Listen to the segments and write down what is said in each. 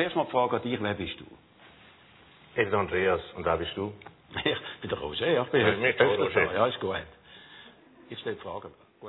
zuerst mal die Frage an dich, wer bist du? Ich bin Andreas. Und wer bist du? Ich bin der Roger, ja. Ich bin Roger. Ja, ist gut. Ich stelle Fragen. Gut,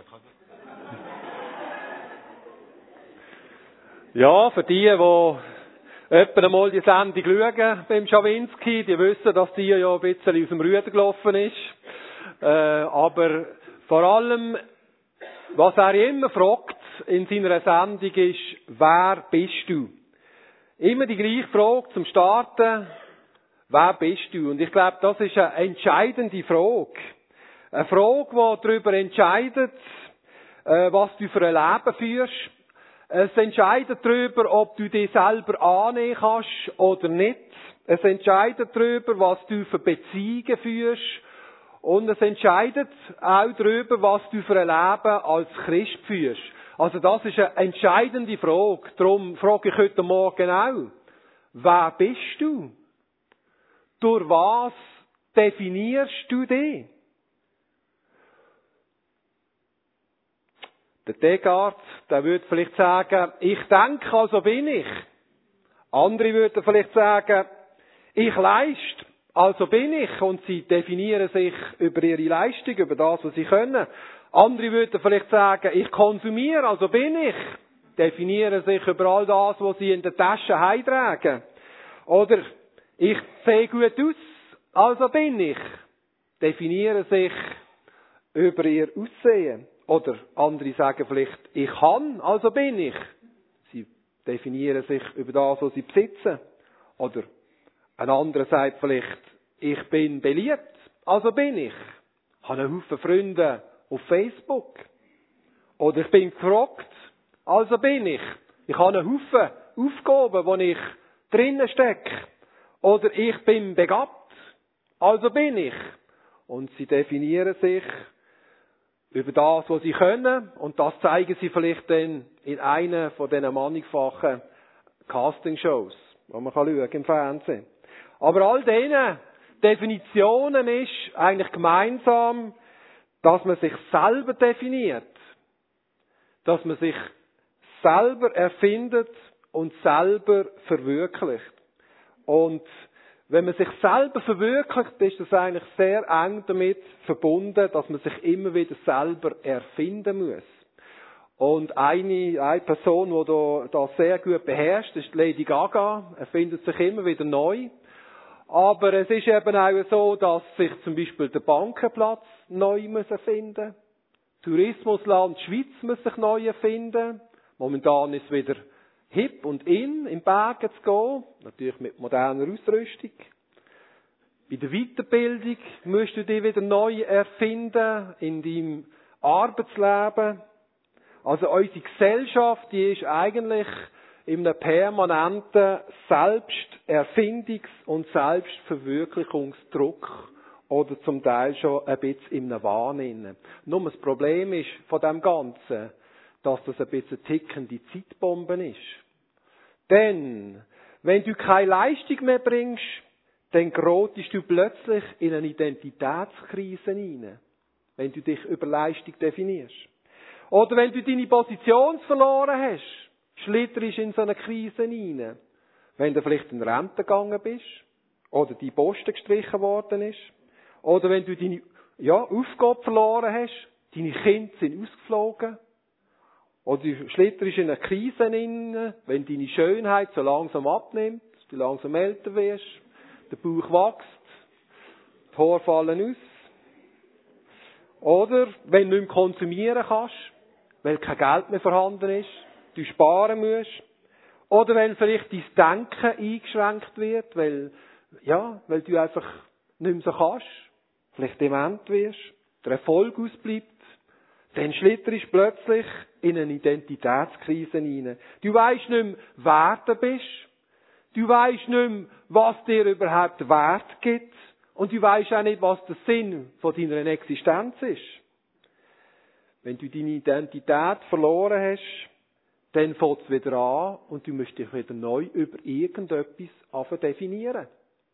Ja, für die etwa einmal die Sendung schauen beim Schawinski, die wissen, dass die ja ein bisschen aus dem Ruder gelaufen ist. Aber vor allem, was er immer fragt in seiner Sendung ist, wer bist du? Immer die gleiche Frage zum Starten, wer bist du? Und ich glaube, das ist eine entscheidende Frage. Eine Frage, die darüber entscheidet, was du für ein Leben führst. Es entscheidet darüber, ob du dich selber annehmen kannst oder nicht. Es entscheidet darüber, was du für Beziehungen führst. Und es entscheidet auch darüber, was du für ein Leben als Christ führst. Also das ist eine entscheidende Frage. Darum frage ich heute Morgen auch, wer bist du? Durch was definierst du dich? Der Descartes, der würde vielleicht sagen, ich denke, also bin ich. Andere würden vielleicht sagen, ich leiste, also bin ich. Und sie definieren sich über ihre Leistung, über das, was sie können. Andere würden vielleicht sagen, ich konsumiere, also bin ich. Definieren sich über all das, was sie in der Tasche heimtragen. Oder ich sehe gut aus, also bin ich. Definieren sich über ihr Aussehen. Oder andere sagen vielleicht, ich kann, also bin ich. Sie definieren sich über das, was sie besitzen. Oder ein anderer sagt vielleicht, ich bin beliebt, also bin ich. Ich habe einen Haufen Freunde auf Facebook. Oder ich bin gefragt, also bin ich. Ich habe einen Haufen Aufgaben, wo ich drinnen stecke. Oder ich bin begabt, also bin ich. Und sie definieren sich über das, was sie können, und das zeigen sie vielleicht dann in einer von diesen mannigfachen Castingshows, die man schauen im Fernsehen. Aber all diesen Definitionen ist eigentlich gemeinsam, dass man sich selber definiert, dass man sich selber erfindet und selber verwirklicht. Und wenn man sich selber verwirklicht, ist das eigentlich sehr eng damit verbunden, dass man sich immer wieder selber erfinden muss. Und eine Person, die das sehr gut beherrscht, ist Lady Gaga. Er findet sich immer wieder neu. Aber es ist eben auch so, dass sich zum Beispiel der Bankenplatz neu erfinden muss. Tourismusland Schweiz muss sich neu erfinden. Momentan ist es wieder hip und in Bergen zu gehen. Natürlich mit moderner Ausrüstung. Bei der Weiterbildung musst du dich wieder neu erfinden in deinem Arbeitsleben. Also unsere Gesellschaft, die ist eigentlich in einem permanenten Selbsterfindungs- und Selbstverwirklichungsdruck oder zum Teil schon ein bisschen in einem Wahn. Nur das Problem ist von dem Ganzen, dass das ein bisschen tickende Zeitbombe ist. Denn, wenn du keine Leistung mehr bringst, dann gerätst du plötzlich in eine Identitätskrise hinein, wenn du dich über Leistung definierst. Oder wenn du deine Position verloren hast, schlitterst in so eine Krise hinein. Wenn du vielleicht in Rente gegangen bist, oder die Posten gestrichen worden ist, oder wenn du deine Aufgabe verloren hast, deine Kinder sind ausgeflogen, oder du schlitterst in eine Krise hinein, wenn deine Schönheit so langsam abnimmt, du langsam älter wirst, der Bauch wächst, die Haare fallen aus. Oder wenn du nicht mehr konsumieren kannst, weil kein Geld mehr vorhanden ist, du sparen musst. Oder wenn vielleicht dein Denken eingeschränkt wird, weil du einfach nicht mehr so kannst, vielleicht dement wirst, der Erfolg ausbleibt, dann schlitterst du plötzlich in eine Identitätskrise hinein. Du weisst nicht mehr, wer du bist. Du weisst nicht mehr, was dir überhaupt Wert gibt. Und du weisst auch nicht, was der Sinn von deiner Existenz ist. Wenn du deine Identität verloren hast, dann fängt es wieder an und du musst dich wieder neu über irgendetwas definieren.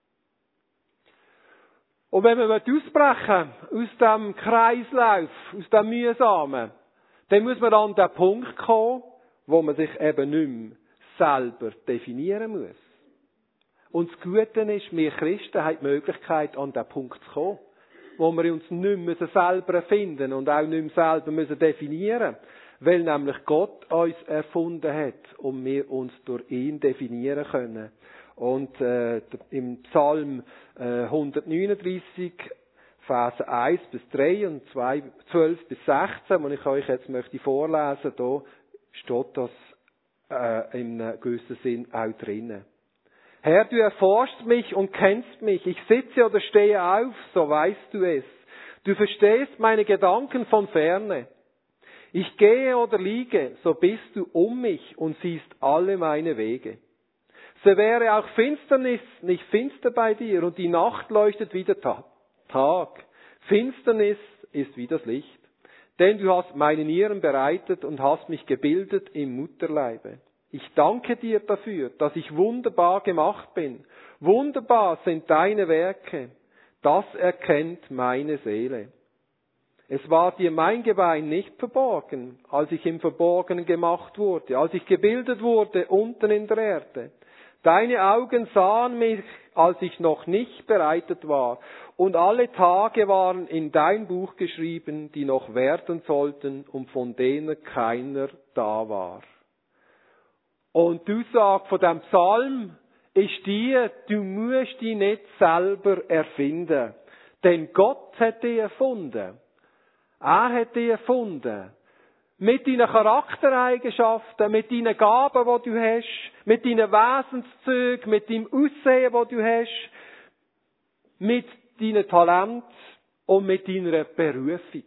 Und wenn wir ausbrechen aus diesem Kreislauf, aus dem Mühsamen, dann muss man an den Punkt kommen, wo man sich eben nicht mehr selber definieren muss. Und das Gute ist, wir Christen haben die Möglichkeit, an diesen Punkt zu kommen, wo wir uns nicht mehr selber erfinden und auch nicht mehr selber definieren müssen, weil nämlich Gott uns erfunden hat und wir uns durch ihn definieren können. Und im Psalm 139, Verse 1 bis 3 und 12 bis 16, wo ich euch jetzt möchte vorlesen, da steht das in einem gewissen Sinn auch drinnen. Herr, du erforschst mich und kennst mich. Ich sitze oder stehe auf, so weißt du es. Du verstehst meine Gedanken von ferne. Ich gehe oder liege, so bist du um mich und siehst alle meine Wege. So wäre auch Finsternis nicht finster bei dir und die Nacht leuchtet wie der Tag. Finsternis ist wie das Licht. Denn du hast meine Nieren bereitet und hast mich gebildet im Mutterleibe. Ich danke dir dafür, dass ich wunderbar gemacht bin. Wunderbar sind deine Werke. Das erkennt meine Seele. Es war dir mein Gebein nicht verborgen, als ich im Verborgenen gemacht wurde, als ich gebildet wurde unten in der Erde. Deine Augen sahen mich, als ich noch nicht bereitet war, und alle Tage waren in dein Buch geschrieben, die noch werden sollten und von denen keiner da war. Und die Aussage von dem Psalm ist die, du musst dich nicht selber erfinden. Denn Gott hat dich erfunden. Er hat dich erfunden. Mit deinen Charaktereigenschaften, mit deinen Gaben, die du hast, mit deinen Wesenszügen, mit deinem Aussehen, das du hast, mit deinen Talenten und mit deiner Berufung.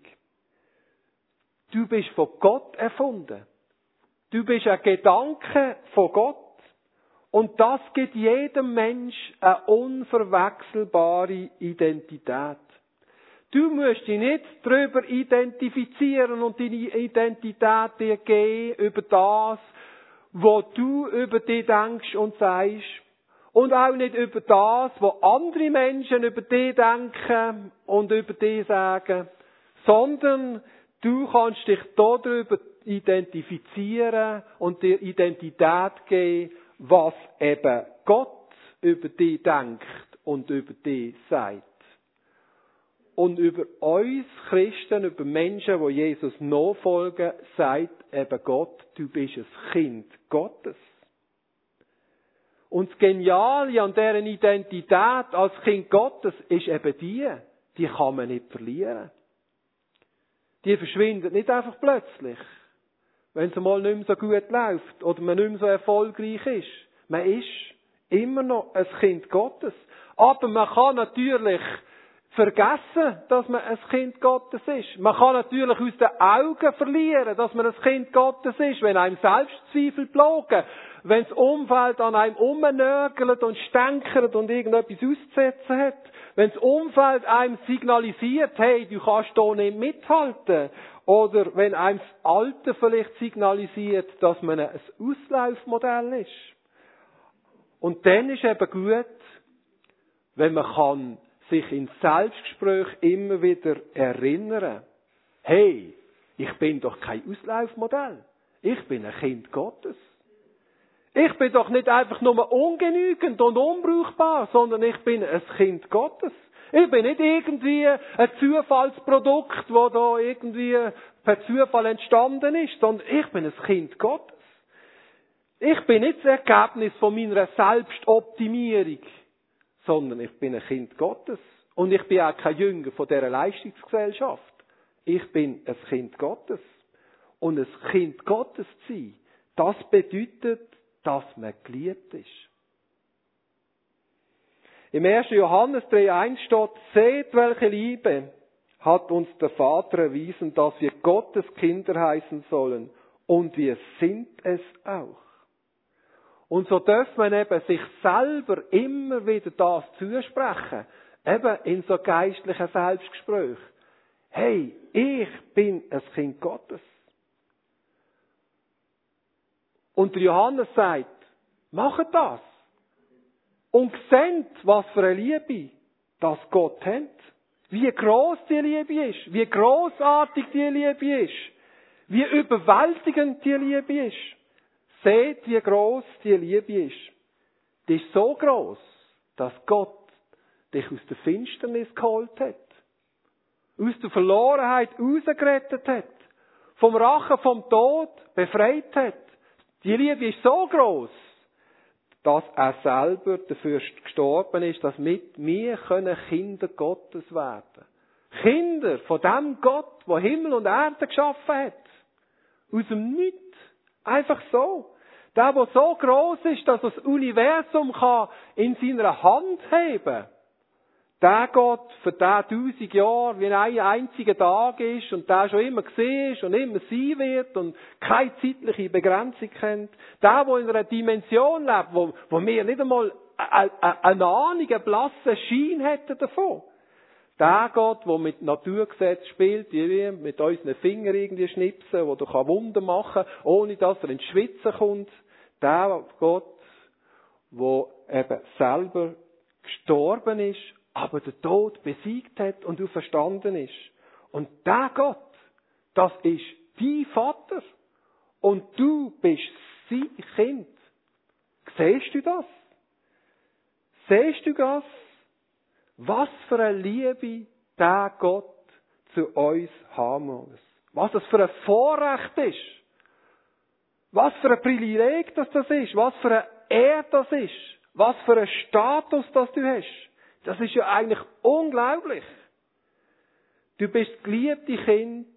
Du bist von Gott erfunden. Du bist ein Gedanke von Gott. Und das gibt jedem Mensch eine unverwechselbare Identität. Du musst dich nicht darüber identifizieren und deine Identität dir geben über das, was du über dich denkst und sagst. Und auch nicht über das, was andere Menschen über dich denken und über dich sagen. Sondern du kannst dich darüber identifizieren und dir Identität geben, was eben Gott über dich denkt und über dich sagt. Und über uns Christen, über Menschen, die Jesus nachfolgen, sagt eben Gott, du bist ein Kind Gottes. Und das Geniale an dieser Identität als Kind Gottes ist eben die kann man nicht verlieren. Die verschwindet nicht einfach plötzlich, wenn es mal nicht mehr so gut läuft oder man nicht mehr so erfolgreich ist. Man ist immer noch ein Kind Gottes. Aber man kann natürlich vergessen, dass man ein Kind Gottes ist. Man kann natürlich aus den Augen verlieren, dass man ein Kind Gottes ist, wenn einem Selbstzweifel plagen, wenn das Umfeld an einem rumnörgelt und stänkert und irgendetwas auszusetzen hat, wenn das Umfeld einem signalisiert, hey, du kannst hier nicht mithalten, oder wenn einem das Alter vielleicht signalisiert, dass man ein Auslaufmodell ist. Und dann ist eben gut, wenn man kann sich in Selbstgespräch immer wieder erinnern, hey, ich bin doch kein Auslaufmodell. Ich bin ein Kind Gottes. Ich bin doch nicht einfach nur ungenügend und unbrauchbar, sondern ich bin ein Kind Gottes. Ich bin nicht irgendwie ein Zufallsprodukt, das da irgendwie per Zufall entstanden ist, sondern ich bin ein Kind Gottes. Ich bin nicht das Ergebnis von meiner Selbstoptimierung, sondern ich bin ein Kind Gottes. Und ich bin auch kein Jünger von dieser Leistungsgesellschaft. Ich bin ein Kind Gottes. Und ein Kind Gottes zu sein, das bedeutet, dass man geliebt ist. Im 1. Johannes 3,1 steht, seht, welche Liebe hat uns der Vater erwiesen, dass wir Gottes Kinder heißen sollen. Und wir sind es auch. Und so darf man eben sich selber immer wieder das zusprechen. Eben in so geistlichen Selbstgesprächen. Hey, ich bin ein Kind Gottes. Und der Johannes sagt, macht das. Und seht, was für eine Liebe das Gott hat. Wie gross die Liebe ist. Wie grossartig die Liebe ist. Wie überwältigend die Liebe ist. seht, wie gross die Liebe ist. Die ist so gross, dass Gott dich aus der Finsternis geholt hat. Aus der Verlorenheit rausgerettet hat. Vom Rachen, vom Tod befreit hat. Die Liebe ist so gross, dass er selber dafür gestorben ist, dass mit mir Kinder Gottes werden können. Kinder von dem Gott, der Himmel und Erde geschaffen hat. Aus dem Nichts. Einfach so. Der so gross ist, dass das Universum kann in seiner Hand heben kann. Der Gott, für den 1000 Jahre wie ein einziger Tag ist und der schon immer gesehen ist und immer sein wird und keine zeitliche Begrenzung kennt. Der in einer Dimension lebt, wo wir nicht einmal eine Ahnung, einen blassen Schein hätten davon. Der Gott, der mit Naturgesetzen spielt, wie mit unseren Fingern irgendwie schnipsen, der Wunder machen kann, ohne dass er ins Schwitzen kommt. Der Gott, der eben selber gestorben ist, aber den Tod besiegt hat und auferstanden ist. Und der Gott, das ist dein Vater. Und du bist sein Kind. Siehst du das? Siehst du das? Was für eine Liebe der Gott zu uns haben muss. Was das für ein Vorrecht ist. Was für ein Privileg das ist. Was für eine Ehre das ist. Was für ein Status das du hast. Das ist ja eigentlich unglaublich. Du bist das geliebte Kind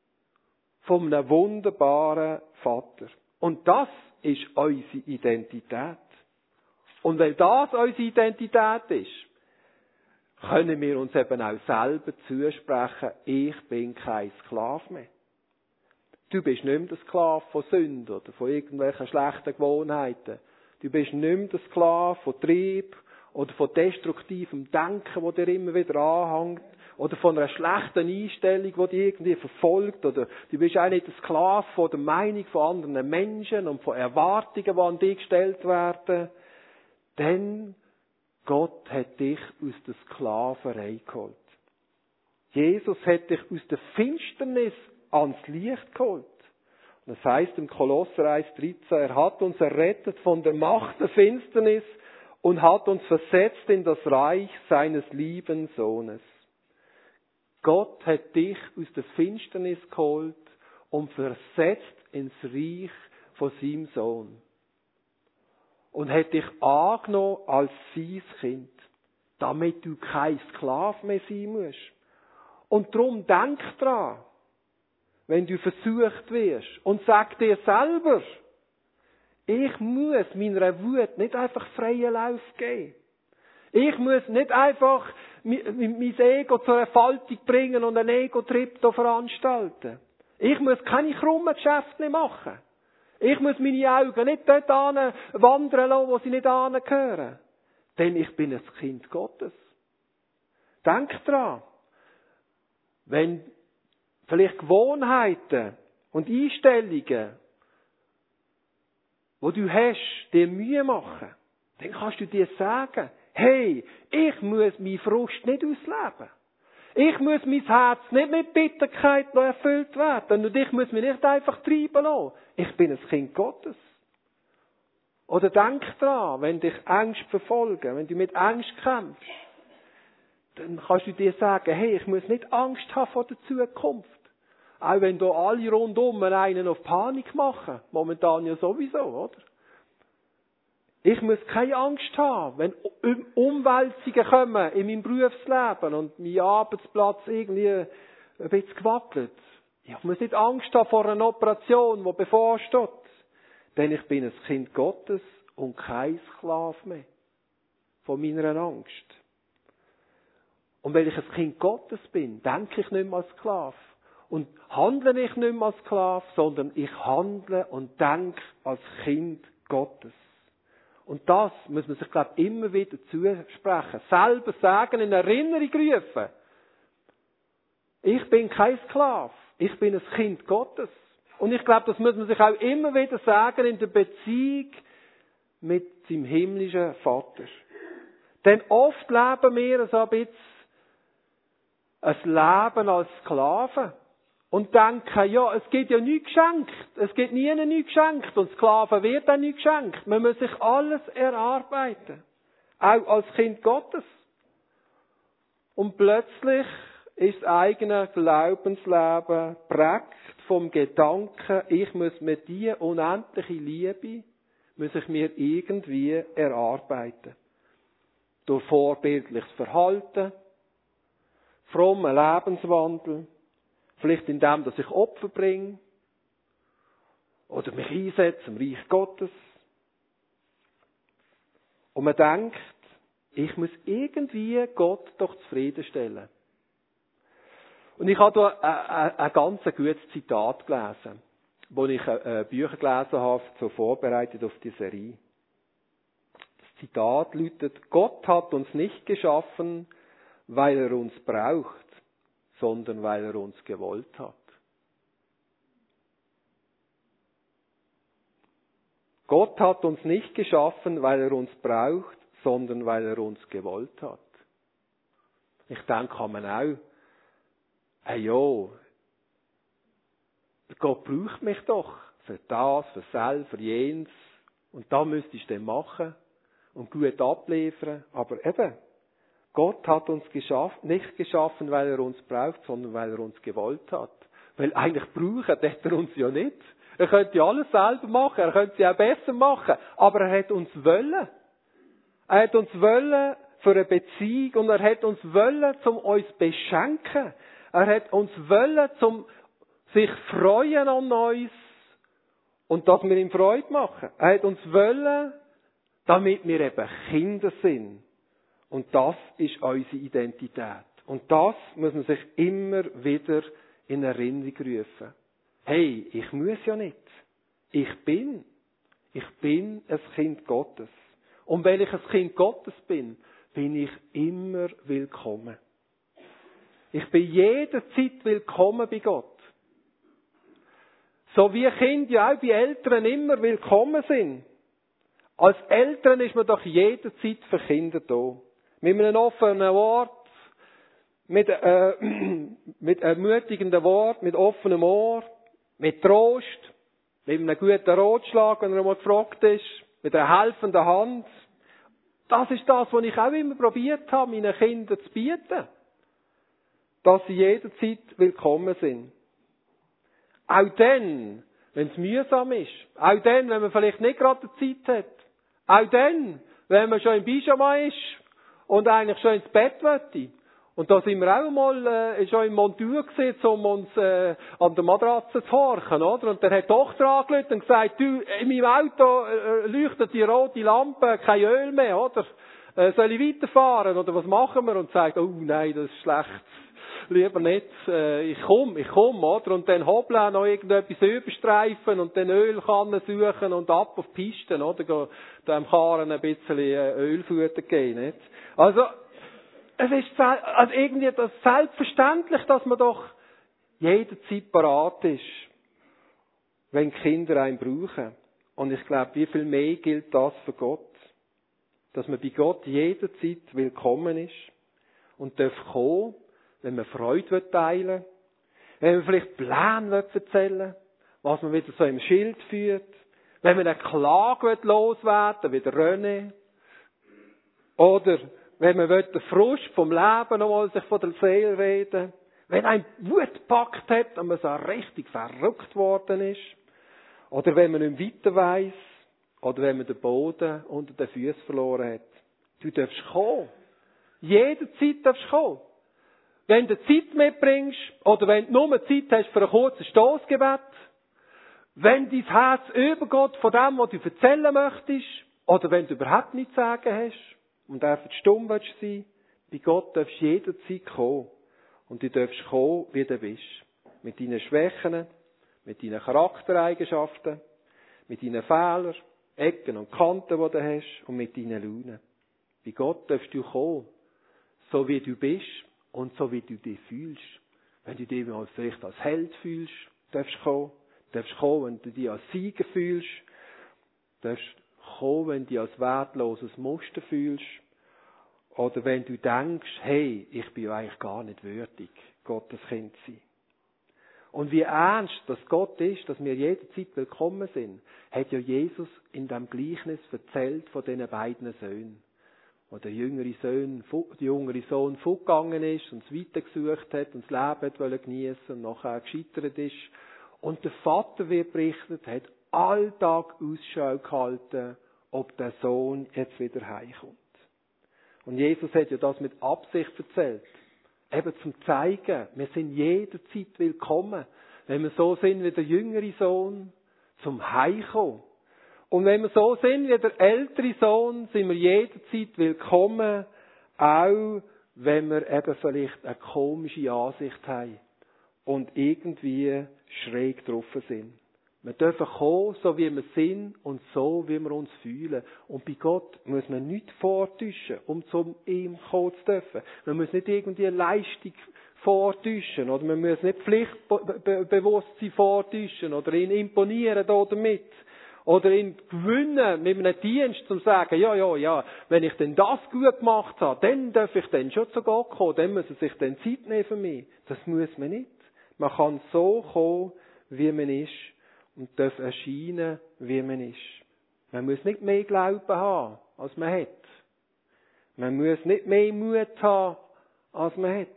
von einem wunderbaren Vater. Und das ist unsere Identität. Und weil das unsere Identität ist, können wir uns eben auch selber zusprechen, ich bin kein Sklave mehr. Du bist nicht mehr der Sklave von Sünde oder von irgendwelchen schlechten Gewohnheiten. Du bist nicht mehr der Sklave von Trieb oder von destruktivem Denken, das dir immer wieder anhängt. Oder von einer schlechten Einstellung, die dich irgendwie verfolgt. Oder du bist auch nicht der Sklave von der Meinung von anderen Menschen und von Erwartungen, die an dich gestellt werden. Denn Gott hat dich aus der Sklaverei geholt. Jesus hat dich aus der Finsternis ans Licht geholt. Und das heisst im Kolosser 1,13, er hat uns errettet von der Macht der Finsternis und hat uns versetzt in das Reich seines lieben Sohnes. Gott hat dich aus der Finsternis geholt und versetzt ins Reich von seinem Sohn. Und hat dich angenommen als sein Kind, damit du kein Sklave mehr sein musst. Und darum denk dran, wenn du versucht wirst, und sag dir selber, ich muss meiner Wut nicht einfach freien Lauf geben. Ich muss nicht einfach mein Ego zur Entfaltung bringen und einen Ego-Trip veranstalten. Ich muss keine krummen Geschäfte machen. Ich muss meine Augen nicht dort wandern lassen, wo sie nicht hingehören. Denn ich bin ein Kind Gottes. Denk dran, wenn vielleicht Gewohnheiten und Einstellungen, die du hast, dir Mühe machen, dann kannst du dir sagen, hey, ich muss meinen Frust nicht ausleben. Ich muss mein Herz nicht mit Bitterkeit noch erfüllt werden. Und ich muss mich nicht einfach treiben lassen. Ich bin ein Kind Gottes. Oder denk dran, wenn dich Ängste verfolgen, wenn du mit Angst kämpfst, dann kannst du dir sagen, hey, ich muss nicht Angst haben vor der Zukunft. Auch wenn da alle rundum einen auf Panik machen. Momentan ja sowieso, oder? Ich muss keine Angst haben, wenn Umwälzungen kommen in meinem Berufsleben und mein Arbeitsplatz irgendwie ein bisschen gewackelt. Ich muss nicht Angst haben vor einer Operation, die bevorsteht. Denn ich bin ein Kind Gottes und kein Sklave mehr von meiner Angst. Und weil ich ein Kind Gottes bin, denke ich nicht mehr als Sklave. Und handle ich nicht mehr als Sklave, sondern ich handle und denke als Kind Gottes. Und das muss man sich, glaube ich, immer wieder zusprechen. Selber sagen, in Erinnerung rufen. Ich bin kein Sklave. Ich bin ein Kind Gottes. Und ich glaube, das muss man sich auch immer wieder sagen in der Beziehung mit seinem himmlischen Vater. Denn oft leben wir so ein bisschen ein Leben als Sklaven. und denken, ja, es gibt ja nichts geschenkt. Es gibt nie nichts geschenkt. Und Sklaven wird auch nichts geschenkt. Man muss sich alles erarbeiten. Auch als Kind Gottes. Und plötzlich ist das eigene Glaubensleben prägt vom Gedanken, ich muss mir diese unendliche Liebe, muss ich mir irgendwie erarbeiten. Durch vorbildliches Verhalten, frommen Lebenswandel, vielleicht indem, dass ich Opfer bringe oder mich einsetze im Reich Gottes. Und man denkt, ich muss irgendwie Gott doch zufriedenstellen. Und ich habe hier ein ganz gutes Zitat gelesen, wo ich Bücher gelesen habe, so vorbereitet auf die Serie. Das Zitat lautet: Gott hat uns nicht geschaffen, weil er uns braucht, sondern weil er uns gewollt hat. Gott hat uns nicht geschaffen, weil er uns braucht, sondern weil er uns gewollt hat. Ich denke, kann man auch, hey jo, Gott braucht mich doch für das, für das, für jenes. Und da müsste ich dann machen und gut abliefern. Aber eben, Gott hat uns nicht geschaffen, weil er uns braucht, sondern weil er uns gewollt hat. Weil eigentlich brauchen hat er uns ja nicht. Er könnte ja alles selber machen, er könnte sie auch besser machen. Aber er hat uns wollen. Er hat uns wollen für eine Beziehung und er hat uns wollen, um uns zu beschenken. Er hat uns wollen, um sich freuen an uns und dass wir ihm Freude machen. Er hat uns wollen, damit wir eben Kinder sind. Und das ist unsere Identität. Und das muss man sich immer wieder in Erinnerung rufen. Hey, ich muss ja nicht. Ich bin ein Kind Gottes. Und weil ich ein Kind Gottes bin, bin ich immer willkommen. Ich bin jederzeit willkommen bei Gott. So wie Kinder ja auch bei Eltern immer willkommen sind. Als Eltern ist man doch jederzeit für Kinder da. Mit einem offenen Wort, mit ermutigenden Wort, mit offenem Ohr, mit Trost, mit einem guten Ratschlag, wenn er mal gefragt ist, mit einer helfenden Hand. Das ist das, was ich auch immer probiert habe, meinen Kindern zu bieten. Dass sie jederzeit willkommen sind. Auch dann, wenn es mühsam ist. Auch dann, wenn man vielleicht nicht gerade die Zeit hat. Auch dann, wenn man schon im Pyjama ist und eigentlich schon ins Bett möchte. Und da sind wir auch mal schon im Montur gesetzt, um uns an der Matratze zu horchen, oder? Und dann hat die Tochter angerufen und gesagt, du, in meinem Auto leuchtet die rote Lampe, kein Öl mehr, oder? Soll ich weiterfahren? Oder was machen wir? Und sagt, oh nein, das ist schlecht. Lieber nicht, ich komm, oder? Und dann hoppeln, noch irgendetwas überstreifen und dann Ölkannen suchen und ab auf die Pisten, oder? Dem Karren ein bisschen Ölfutter geben, nicht? Also, es ist also irgendwie das selbstverständlich, dass man doch jederzeit parat ist, wenn Kinder einen brauchen. Und ich glaube, wie viel mehr gilt das für Gott? Dass man bei Gott jederzeit willkommen ist und darf kommen, wenn man Freude teilen will, wenn man vielleicht Pläne erzählen will, was man wieder so im Schild führt, wenn man eine Klage loswerden will, wie der René, oder wenn man den Frust vom Leben nochmal sich von der Seele reden, wenn ein Wut gepackt hat und man so richtig verrückt worden ist, oder wenn man nicht weiter weiss, oder wenn man den Boden unter den Füßen verloren hat. Du darfst kommen. Jederzeit darfst du kommen. Wenn du Zeit mitbringst, oder wenn du nur Zeit hast für ein kurzes Stossgebet, wenn dein Herz übergeht von dem, was du erzählen möchtest, oder wenn du überhaupt nichts zu sagen hast, und einfach stumm willst sein, bei Gott darfst du jederzeit kommen. Und du darfst kommen, wie du bist. Mit deinen Schwächen, mit deinen Charaktereigenschaften, mit deinen Fehlern, Ecken und Kanten, die du hast, und mit deinen Launen. Bei Gott darfst du kommen, so wie du bist und so wie du dich fühlst. Wenn du dich vielleicht als Held fühlst, darfst du kommen. Du darfst kommen, wenn du dich als Sieger fühlst. Du darfst kommen, wenn du dich als wertloses Muster fühlst. Oder wenn du denkst, hey, ich bin ja eigentlich gar nicht würdig, Gottes Kind zu sein. Und wie ernst das Gott ist, dass wir jederzeit willkommen sind, hat ja Jesus in dem Gleichnis erzählt von diesen beiden Söhnen. Wo der jüngere Sohn fortgegangen ist und es weitergesucht hat und das Leben geniessen und nachher gescheitert ist. Und der Vater, wird berichtet, hat alltag Ausschau gehalten, ob der Sohn jetzt wieder heimkommt. Und Jesus hat ja das mit Absicht erzählt. Eben zum zeigen, wir sind jederzeit willkommen. Wenn wir so sind wie der jüngere Sohn, zum Heimkommen. Und wenn wir so sind wie der ältere Sohn, sind wir jederzeit willkommen, auch wenn wir eben vielleicht eine komische Ansicht haben und irgendwie schräg drauf sind. Wir dürfen kommen, so wie wir sind und so, wie wir uns fühlen. Und bei Gott muss man nichts vortäuschen, um zu ihm kommen zu dürfen. Man muss nicht irgendwie eine Leistung vortäuschen oder man muss nicht Pflichtbewusstsein vortäuschen oder ihn imponieren damit. Oder ihn gewinnen mit einem Dienst, um zu sagen, ja, wenn ich denn das gut gemacht habe, dann darf ich dann schon zu Gott kommen, dann muss er sich dann Zeit nehmen für mich. Das muss man nicht. Man kann so kommen, wie man ist und darf erscheinen, wie man ist. Man muss nicht mehr Glauben haben, als man hat. Man muss nicht mehr Mut haben, als man hat.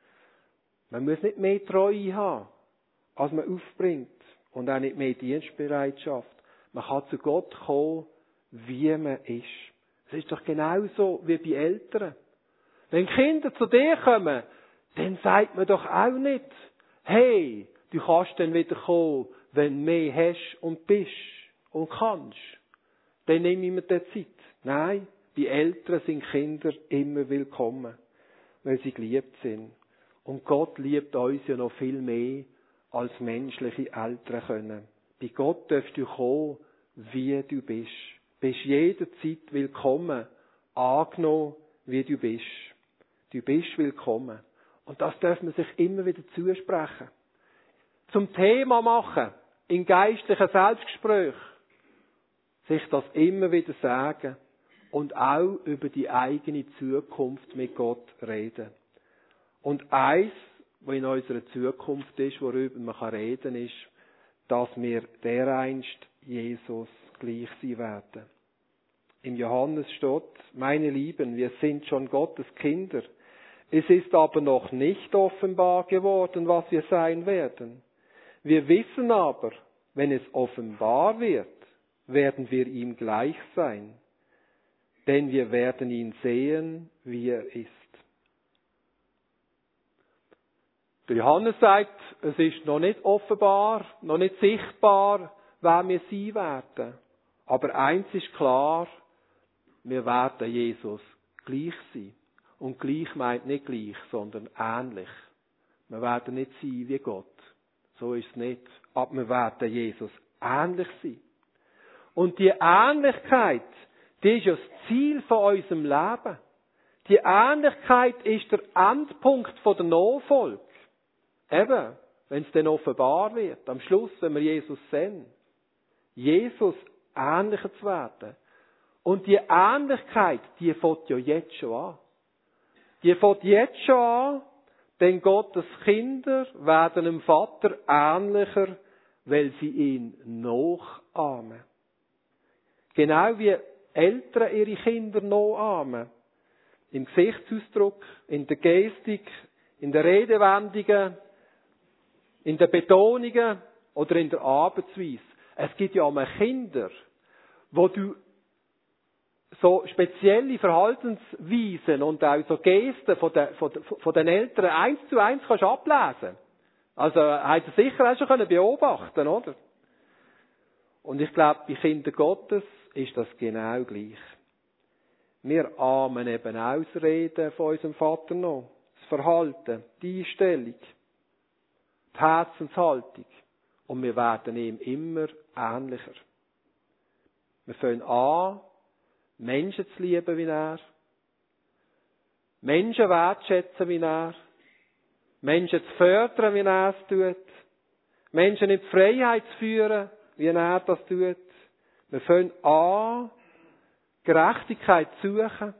Man muss nicht mehr Treue haben, als man aufbringt und auch nicht mehr Dienstbereitschaft. Man kann zu Gott kommen, wie man ist. Es ist doch genauso wie bei Eltern. Wenn Kinder zu dir kommen, dann sagt man doch auch nicht, hey, du kannst dann wieder kommen, wenn du mehr hast und bist und kannst. Dann nehme ich mir die Zeit. Nein, bei Eltern sind Kinder immer willkommen, weil sie geliebt sind. Und Gott liebt uns ja noch viel mehr, als menschliche Eltern können. Bei Gott darfst du kommen, wie du bist. Du bist jederzeit willkommen, angenommen, wie du bist. Du bist willkommen. Und das darf man sich immer wieder zusprechen. Zum Thema machen, in geistlichen Selbstgespräch. Sich das immer wieder sagen. Und auch über die eigene Zukunft mit Gott reden. Und eins, was in unserer Zukunft ist, worüber man reden kann, ist, dass wir dereinst Jesus gleich sein werden. Im Johannes steht, meine Lieben, wir sind schon Gottes Kinder. Es ist aber noch nicht offenbar geworden, was wir sein werden. Wir wissen aber, wenn es offenbar wird, werden wir ihm gleich sein. Denn wir werden ihn sehen, wie er ist. Der Johannes sagt, es ist noch nicht offenbar, noch nicht sichtbar, wer wir sein werden. Aber eins ist klar, wir werden Jesus gleich sein. Und gleich meint nicht gleich, sondern ähnlich. Wir werden nicht sein wie Gott. So ist es nicht. Aber wir werden Jesus ähnlich sein. Und die Ähnlichkeit, die ist ja das Ziel von unserem Leben. Die Ähnlichkeit ist der Endpunkt von der Nachfolge. Eben, wenn es dann offenbar wird, am Schluss, wenn wir Jesus sehen. Jesus ähnlicher zu werden. Und die Ähnlichkeit, die fängt ja jetzt schon an. Die fängt jetzt schon an, denn Gottes Kinder werden dem Vater ähnlicher, weil sie ihn nachahmen. Genau wie Eltern ihre Kinder nachahmen. Im Gesichtsausdruck, in der Gestik, in der Redewendungen, in den Betonungen oder in der Arbeitsweise. Es gibt ja auch Kinder, wo du so spezielle Verhaltensweisen und auch so Gesten von den Eltern 1:1 kannst ablesen. Also, habt ihr sicher auch schon beobachten, oder? Und ich glaube, bei Kindern Gottes ist das genau gleich. Wir ahmen eben Ausreden von unserem Vater noch. Das Verhalten, die Einstellung, die Herzenshaltung. Und wir werden ihm immer ähnlicher. Wir fangen an, Menschen zu lieben wie er, Menschen wertschätzen wie er, Menschen zu fördern, wie er es tut, Menschen in die Freiheit zu führen, wie er das tut. Wir fangen an, Gerechtigkeit zu suchen,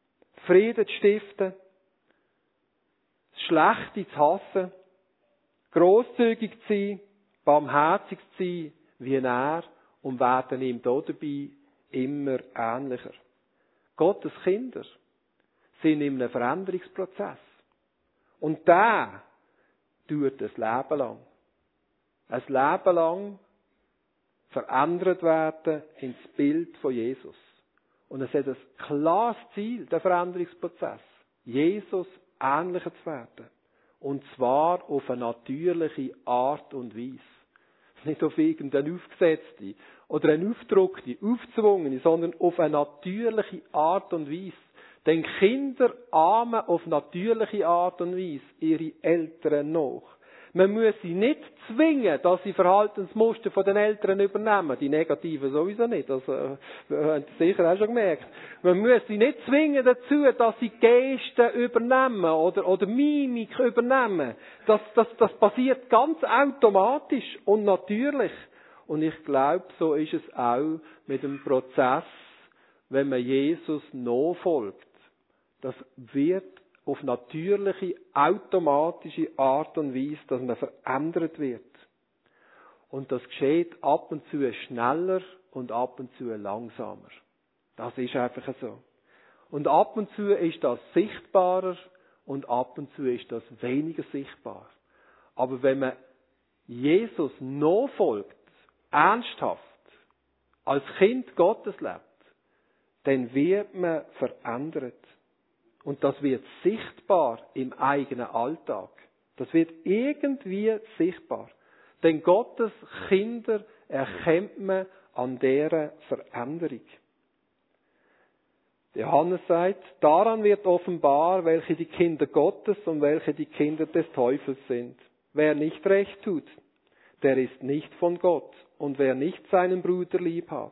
Frieden zu stiften, das Schlechte zu hassen, grosszügig zu sein, barmherzig zu sein wie er und werden ihm dabei immer ähnlicher. Gottes Kinder sind in einem Veränderungsprozess. Und der dauert ein Leben lang. Ein Leben lang verändert werden ins Bild von Jesus. Und es hat ein klares Ziel, der Veränderungsprozess. Jesus ähnlicher zu werden. Und zwar auf eine natürliche Art und Weise. Nicht auf irgendeine aufgesetzte oder eine aufgedruckte, aufgezwungene, sondern auf eine natürliche Art und Weise. Denn Kinder ahmen auf natürliche Art und Weise ihre Eltern nach. Man muss sie nicht zwingen, dass sie Verhaltensmuster von den Eltern übernehmen. Die negativen sowieso nicht. Das haben Sie sicher auch schon gemerkt. Man muss sie nicht zwingen dazu, dass sie Gesten übernehmen oder Mimik übernehmen. Das passiert ganz automatisch und natürlich. Und ich glaube, so ist es auch mit dem Prozess, wenn man Jesus nachfolgt. Das wird auf natürliche, automatische Art und Weise, dass man verändert wird. Und das geschieht ab und zu schneller und ab und zu langsamer. Das ist einfach so. Und ab und zu ist das sichtbarer und ab und zu ist das weniger sichtbar. Aber wenn man Jesus nachfolgt, ernsthaft, als Kind Gottes lebt, dann wird man verändert. Und das wird sichtbar im eigenen Alltag. Das wird irgendwie sichtbar. Denn Gottes Kinder erkennt man an dieser Veränderung. Johannes sagt, daran wird offenbar, welche die Kinder Gottes und welche die Kinder des Teufels sind. Wer nicht recht tut, der ist nicht von Gott. Und wer nicht seinen Bruder lieb hat.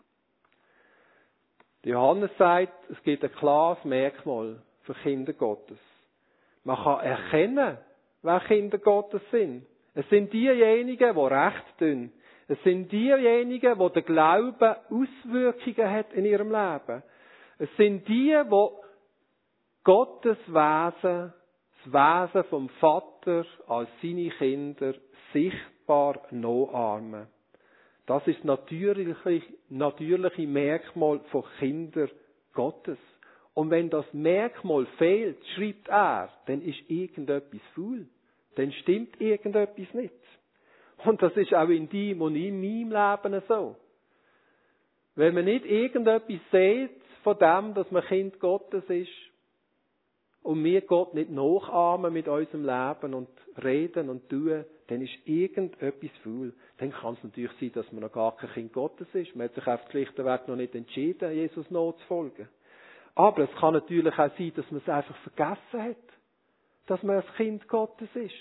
Johannes sagt, es gibt ein klares Merkmal für Kinder Gottes. Man kann erkennen, wer Kinder Gottes sind. Es sind diejenigen, die recht tun. Es sind diejenigen, wo der Glaube Auswirkungen hat in ihrem Leben. Es sind die, wo Gottes Wesen, das Wesen vom Vater als seine Kinder sichtbar nachahmen. Das ist das natürliche Merkmal von Kindern Gottes. Und wenn das Merkmal fehlt, schreibt er, dann ist irgendetwas faul. Dann stimmt irgendetwas nicht. Und das ist auch in deinem und in meinem Leben so. Wenn man nicht irgendetwas sieht von dem, dass man Kind Gottes ist, und wir Gott nicht nachahmen mit unserem Leben und reden und tun, dann ist irgendetwas faul. Dann kann es natürlich sein, dass man noch gar kein Kind Gottes ist. Man hat sich auf den schlichtweg noch nicht entschieden, Jesus nachzufolgen. Aber es kann natürlich auch sein, dass man es einfach vergessen hat, dass man ein Kind Gottes ist.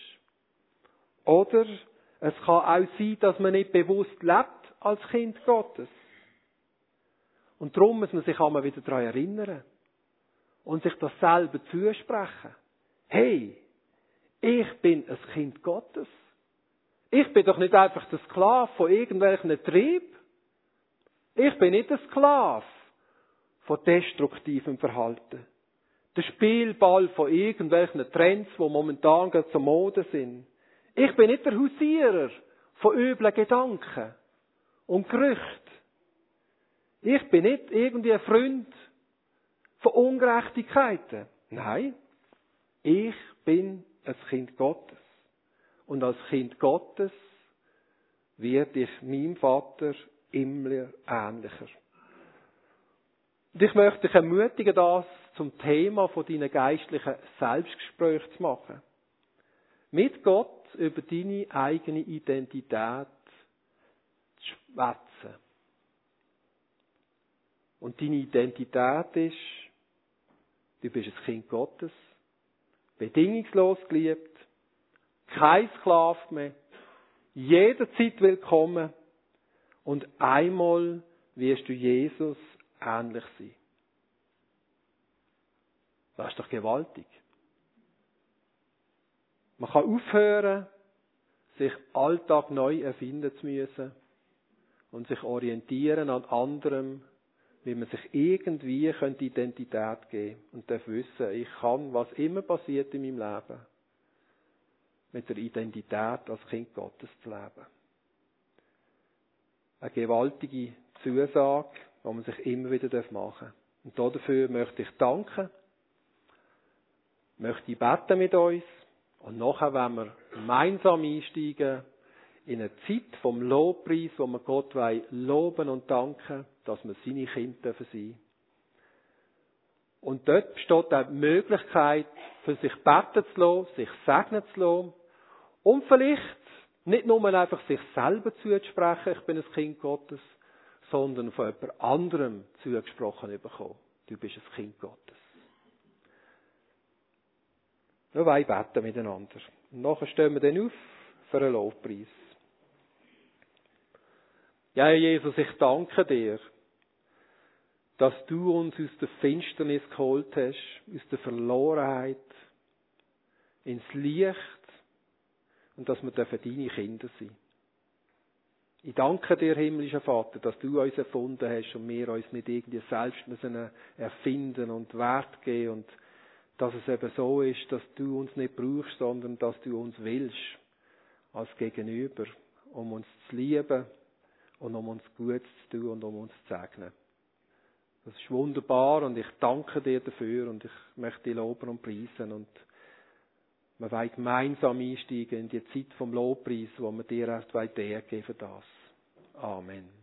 Oder es kann auch sein, dass man nicht bewusst lebt als Kind Gottes. Und darum muss man sich einmal wieder daran erinnern. Und sich das selber zusprechen. Hey, ich bin ein Kind Gottes. Ich bin doch nicht einfach der Sklave von irgendwelchen Trieben. Ich bin nicht der Sklave von destruktivem Verhalten. Der Spielball von irgendwelchen Trends, die momentan gerade zur Mode sind. Ich bin nicht der Hausierer von üblen Gedanken und Gerüchten. Ich bin nicht irgendwie ein Freund von Ungerechtigkeiten. Nein, ich bin ein Kind Gottes. Und als Kind Gottes werde ich meinem Vater immer ähnlicher. Und ich möchte dich ermutigen, das zum Thema von deinen geistlichen Selbstgesprächen zu machen. Mit Gott über deine eigene Identität zu schwätzen. Und deine Identität ist, du bist ein Kind Gottes, bedingungslos geliebt, kein Sklave mehr, jederzeit willkommen und einmal wirst du Jesus ähnlich sein. Das ist doch gewaltig. Man kann aufhören, sich Alltag neu erfinden zu müssen und sich orientieren an anderem, wie man sich irgendwie Identität geben könnte und darf wissen, ich kann, was immer passiert in meinem Leben, mit der Identität als Kind Gottes zu leben. Eine gewaltige Zusage, die man sich immer wieder machen darf. Und dafür möchte ich danken, möchte ich beten mit uns und nachher, wenn wir gemeinsam einsteigen in eine Zeit vom Lobpreis, wo wir Gott loben und danken, dass wir seine Kinder sein dürfen. Und dort besteht auch die Möglichkeit, für sich beten zu lassen, sich segnen zu lassen und vielleicht nicht nur einfach sich selber zuzusprechen, ich bin ein Kind Gottes, sondern von jemand anderem zugesprochen bekommen. Du bist ein Kind Gottes. Wir wollen beten miteinander. Und nachher stehen wir dann auf für einen Lobpreis. Ja, Herr Jesus, ich danke dir, dass du uns aus der Finsternis geholt hast, aus der Verlorenheit, ins Licht und dass wir deine Kinder sind. Ich danke dir, himmlischer Vater, dass du uns erfunden hast und wir uns nicht irgendwie selbst müssen erfinden und Wert geben und dass es eben so ist, dass du uns nicht brauchst, sondern dass du uns willst als Gegenüber, um uns zu lieben und um uns Gutes zu tun und um uns zu segnen. Das ist wunderbar und ich danke dir dafür und ich möchte dich loben und preisen und wir wollen gemeinsam einsteigen in die Zeit vom Lobpreis, wo wir dir erst Ehre geben für das. Amen.